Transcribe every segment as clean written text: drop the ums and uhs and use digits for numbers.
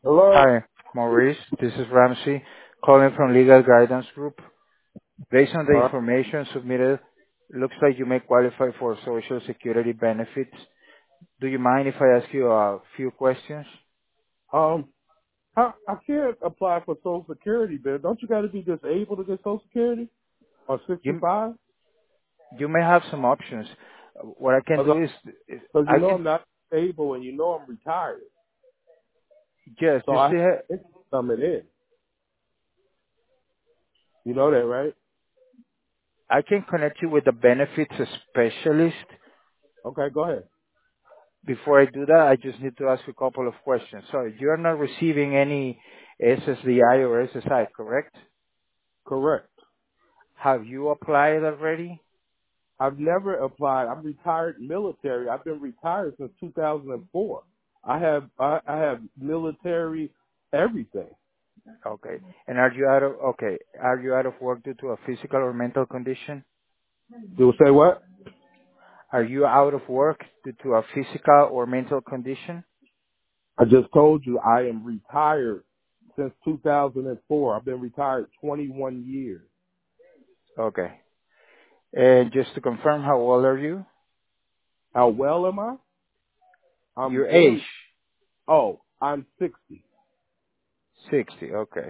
Hello? Hi, Maurice. This is Ramsey calling from Legal Guidance Group. Based on the Uh, information submitted, it looks like you may qualify for Social Security benefits. Do you mind if I ask you a few questions? um, I can't apply for Social Security, man. Don't you got to be disabled to get Social Security? Or You 65? you may have some options. What I can Because do is you I know can I'm not able and you know I'm retired. yes, So you I have still have, income coming in. You know that, right? I can connect you with the benefits specialist. Okay, go ahead. Before I do that, I just need to ask you a couple of questions. So you're not receiving any SSDI or SSI, correct? Correct. Have you applied already? I've never applied. I'm retired military. I've been retired since 2004. I have military everything. Okay. And are you out of work due to a physical or mental condition? You will say what? Are you out of work due to a physical or mental condition? I just told you I am retired since 2004. I've been retired 21 years. Okay. And just to confirm, how old are you? How well am I? I'm Your age? very, oh, I'm 60. 60. Okay.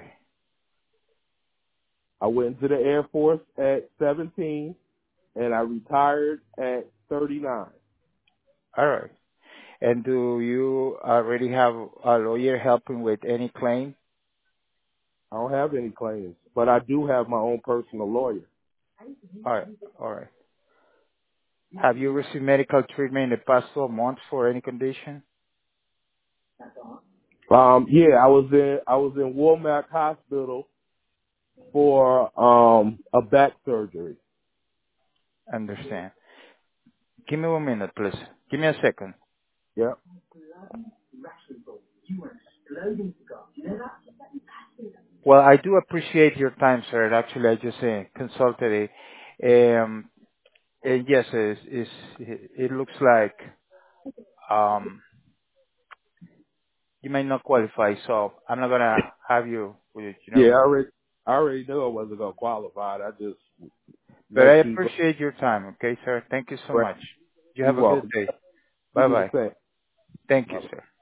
I went into the Air Force at 17 and I retired at 39. All right. And do you already have a lawyer helping with any claim? I don't have any claims, but I do have my own personal lawyer. All right. All right. Have you received medical treatment in the past 12 months for any condition? Yeah, I was in Womack Hospital for a back surgery. Understand. Give me 1 minute, please. Give me a second. Yeah. Well, I do appreciate your time, sir. Actually, I just consulted it. And yes, it looks like um, you may not qualify, so I'm not gonna have you, Yeah, I already knew I wasn't gonna qualify. I just But let I you go. appreciate your time, okay, sir? Thank you so much. You You're have a good welcome. day. You do the Bye-bye. same. Thank you, Bye. sir.